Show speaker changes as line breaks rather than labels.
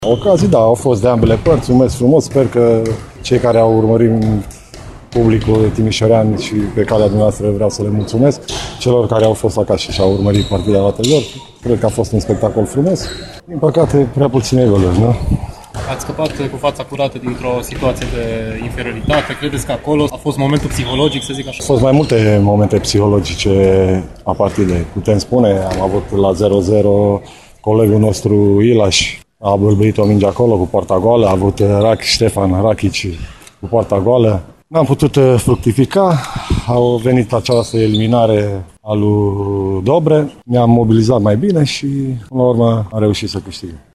Ocazii, da, au fost de ambele părți, mulțumesc frumos, sper că cei care au urmărit publicul timișorean și pe calea dumneavoastră vreau să le mulțumesc. Celor care au fost acasă și au urmărit partida la televizor, cred că a fost un spectacol frumos. Din păcate, prea puține goluri, nu?
Ați scăpat cu fața curată dintr-o situație de inferioritate. Credeți că acolo a fost momentul psihologic, să zic așa?
Au fost mai multe momente psihologice a partidei. Putem spune, am avut la 0-0 colegul nostru Ilaș, a bâlbâit o minge acolo cu poarta goală, a avut Ștefan Rachici cu poarta goală. N-am putut fructifica, au venit această eliminare a lui Dobre, ne-am mobilizat mai bine și, până la urmă, am reușit să câștigăm.